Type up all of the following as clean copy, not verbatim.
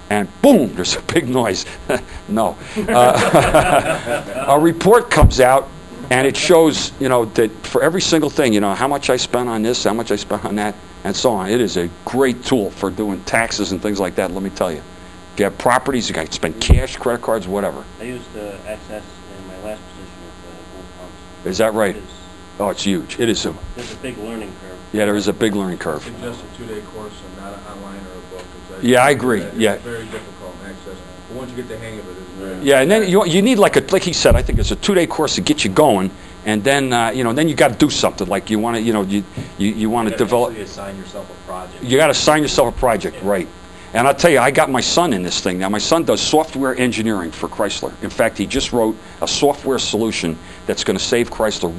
and boom, there's a big noise. No. A report comes out, and it shows, that for every single thing, how much I spent on this, how much I spent on that, and so on. It is a great tool for doing taxes and things like that, let me tell you. If you have properties, you can spend cash, credit cards, whatever. I used Access in my last position with Gold Pumps. Is that right? Oh, it's huge. It is. There's a big learning curve. Yeah, there is a big learning curve. I suggest a 2-day course and not an online or a book. Yeah, I agree. Yeah. It's very difficult in Access. But once you get the hang of it, it's very Yeah, and then you need like he said, I think it's a 2-day course to get you going, and then then you got to do something. Like you want to you want to develop. You assign yourself a project. You got to assign yourself a project, right? And I'll tell you, I got my son in this thing now. My son does software engineering for Chrysler. In fact, he just wrote a software solution that's going to save Chrysler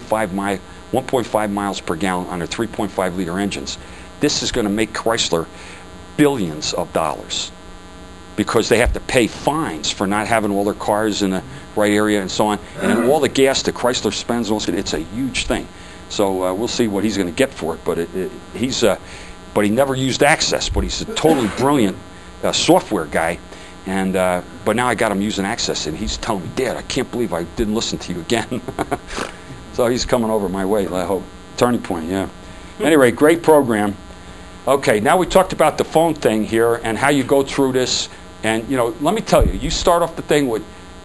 1.5 miles per gallon on their 3.5 liter engines. This is going to make Chrysler billions of dollars because they have to pay fines for not having all their cars in the right area and so on. And then all the gas that Chrysler spends, it's a huge thing. So we'll see what he's going to get for it. But but he never used Access. But he's a totally brilliant software guy. And but now I got him using Access, and he's telling me, Dad, I can't believe I didn't listen to you again. So he's coming over my way, I hope. Turning Point, yeah. Anyway, great program. Okay, now we talked about the phone thing here and how you go through this. And, let me tell you, you start off the thing with,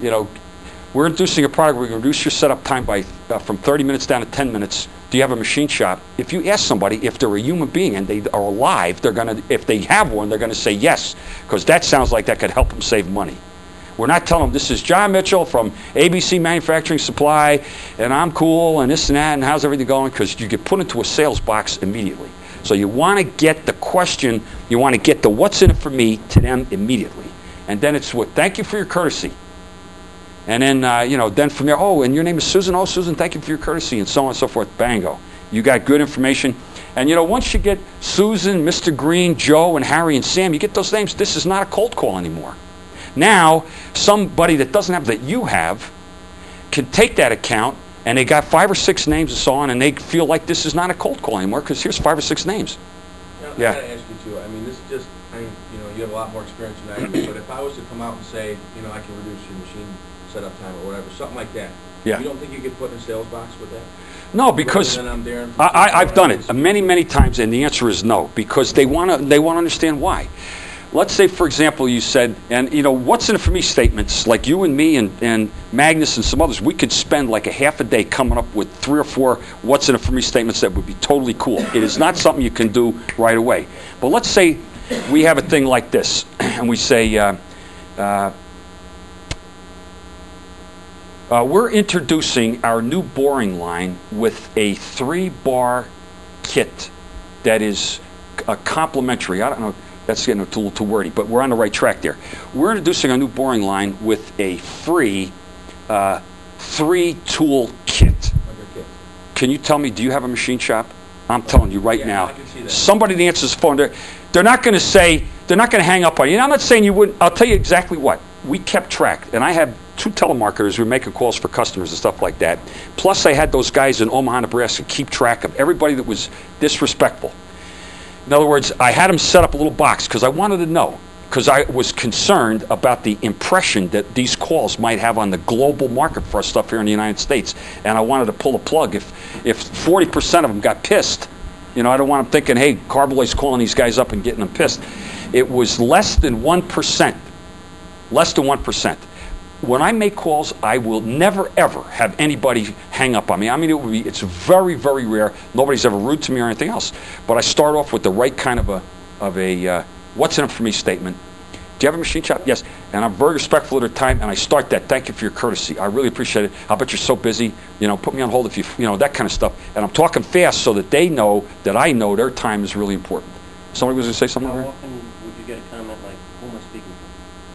we're introducing a product. We're going to reduce your setup time by from 30 minutes down to 10 minutes. Do you have a machine shop? If you ask somebody if they're a human being and they are alive, if they have one, they're going to say yes, because that sounds like that could help them save money. We're not telling them this is John Mitchell from ABC Manufacturing Supply, and I'm cool, and this and that, and how's everything going? Because you get put into a sales box immediately. So you want to get the question, you want to get the what's in it for me to them immediately. And then it's thank you for your courtesy. And then, then from there, and your name is Susan. Oh, Susan, thank you for your courtesy, and so on and so forth. Bango. You got good information. And, once you get Susan, Mr. Green, Joe, and Harry, and Sam, you get those names. This is not a cold call anymore. Now, somebody that doesn't have that you have can take that account, and they got 5 or 6 names and so on, and they feel like this is not a cold call anymore because here's 5 or 6 names. Yeah. I got to ask you, too. I mean, this is just, you have a lot more experience than I do, but if I was to come out and say, I can reduce your machine setup time or whatever, something like that, you don't think you could put in a sales box with that? No, because I've done it many, many times, and the answer is no, because they want to understand why. Let's say, for example, you said, and what's in it for me statements, like you and me and Magnus and some others, we could spend like a half a day coming up with 3 or 4 what's in it for me statements that would be totally cool. It is not something you can do right away. But let's say we have a thing like this, and we say, we're introducing our new boring line with a 3-bar kit that is complementary. I don't know. That's getting a little too wordy, but we're on the right track there. We're introducing a new boring line with a free 3-tool kit. Can you tell me, do you have a machine shop? I'm telling you right now. Somebody that answers the phone, they're not going to hang up on you. And I'm not saying you wouldn't. I'll tell you exactly what. We kept track, and I had 2 telemarketers who were making calls for customers and stuff like that. Plus, I had those guys in Omaha, Nebraska keep track of everybody that was disrespectful. In other words, I had them set up a little box because I wanted to know, because I was concerned about the impression that these calls might have on the global market for our stuff here in the United States. And I wanted to pull a plug. If 40% of them got pissed, I don't want them thinking, hey, Carboy's calling these guys up and getting them pissed. It was less than 1%. Less than 1%. When I make calls, I will never, ever have anybody hang up on me. I mean, it's very, very rare. Nobody's ever rude to me or anything else. But I start off with the right kind of a what's in it for me statement. Do you have a machine shop? Yes. And I'm very respectful of their time, and I start that. Thank you for your courtesy. I really appreciate it. I bet you're so busy. Put me on hold if that kind of stuff. And I'm talking fast so that they know that I know their time is really important. Somebody was going to say something? How often would you get a comment like, who am I speaking to?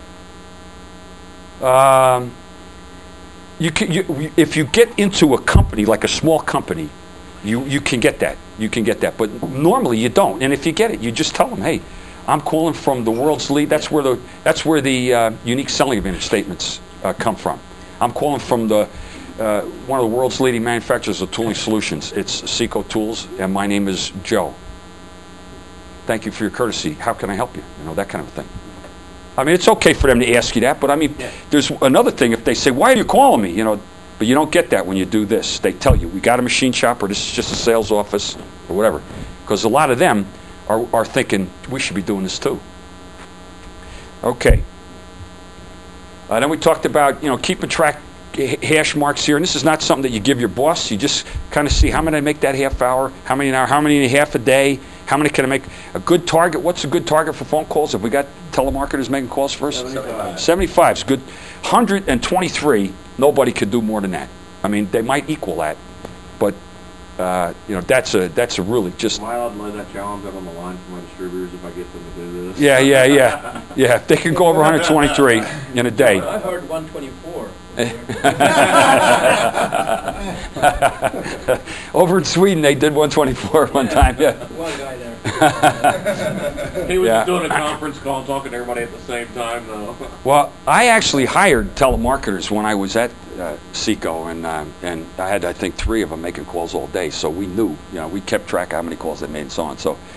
If you get into a company like a small company, you can get that. You can get that, but normally you don't. And if you get it, you just tell them, "Hey, I'm calling from the world's lead." That's where the unique selling advantage statements come from. I'm calling from one of the world's leading manufacturers of tooling solutions. It's Seco Tools, and my name is Joe. Thank you for your courtesy. How can I help you? That kind of thing. I mean, it's okay for them to ask you that, but I mean, there's another thing. If they say, "Why are you calling me?" But you don't get that when you do this. They tell you, "We got a machine shop, or this is just a sales office, or whatever," because a lot of them are thinking we should be doing this too. Okay. Then we talked about keeping track hash marks here, and this is not something that you give your boss. You just kind of see how many I make that half hour, how many an hour, how many in a half a day, how many can I make. A good target. What's a good target for phone calls? Have we got telemarketers making calls for us? 75 is good. 123. Nobody could do more than that. I mean, they might equal that, but that's a really just. Am I allowed to lay that challenge up on the line for my distributors if I get them to do this? Yeah. If they can go over 123 in a day. I heard 124. Over in Sweden, they did 124 one time. Yeah. One guy there. He was doing a conference call and talking to everybody at the same time, though. Well, I actually hired telemarketers when I was at Seco, and I had, I think, 3 of them making calls all day. So we knew, we kept track of how many calls they made and so on. So